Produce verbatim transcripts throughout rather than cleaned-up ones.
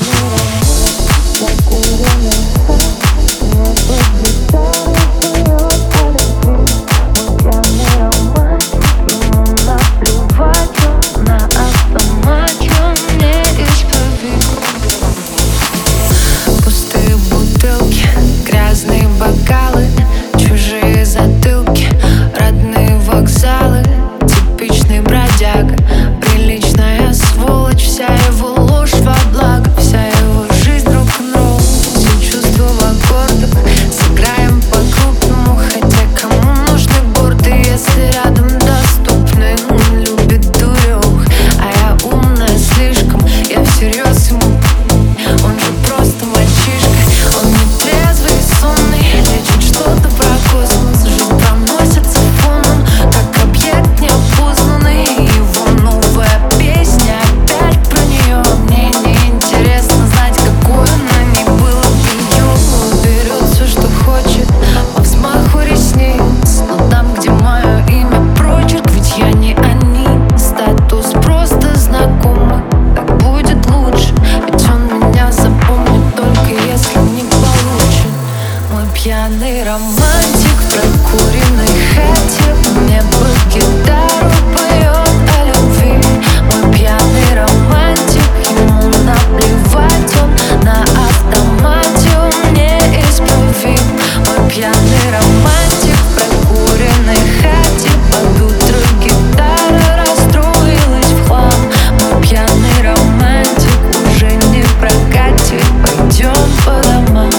Пьяный романтик в прокуренной хате мне под гитару поет о любви. Мой пьяный романтик, ему наплевать, он на автомате, он неисправим. Мой пьяный романтик в прокуренной хате, под утро гитара расстроилась в хлам. Мой пьяный романтик уже не прокатит, пойдем по домам.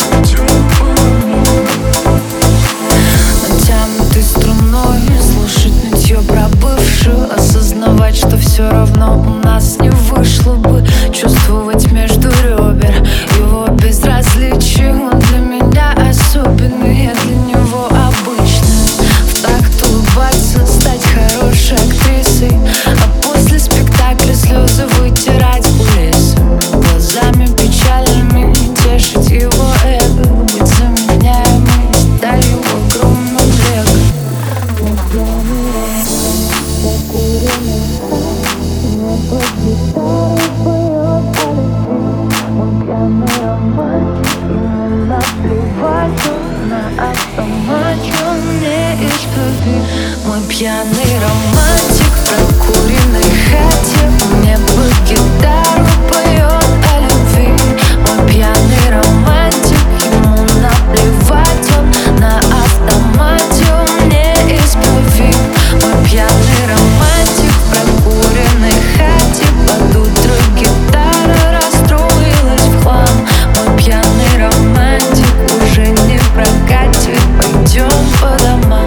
Натянутой струной слушать нытье про бывшую, осознавать, что все равно у нас не вышло бы, чувствовать между ребер его безразличие. Он для меня особенный, я для него обычный. В такт улыбаться, стать хорошей актрисой, а после спектакля слезы вытирать кулисами, глазами печальными тешить его эго, быть заменяемой сталью в огромном лего. Мой пьяный романтик, ему наплевать, он на автомате, он неисправим. Мой пьяный романтик в прокуренной хате мне под гитару поет о любви. Мой пьяный романтик, ему наплевать, он на автомате, он неисправим. Мой пьяный романтик в прокуренной хате, под утро гитара расстроилась в хлам. Мой пьяный романтик уже не прокатит, пойдем по домам.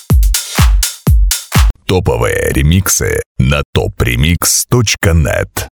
Топовые ремиксы на топ ремикс точка нет.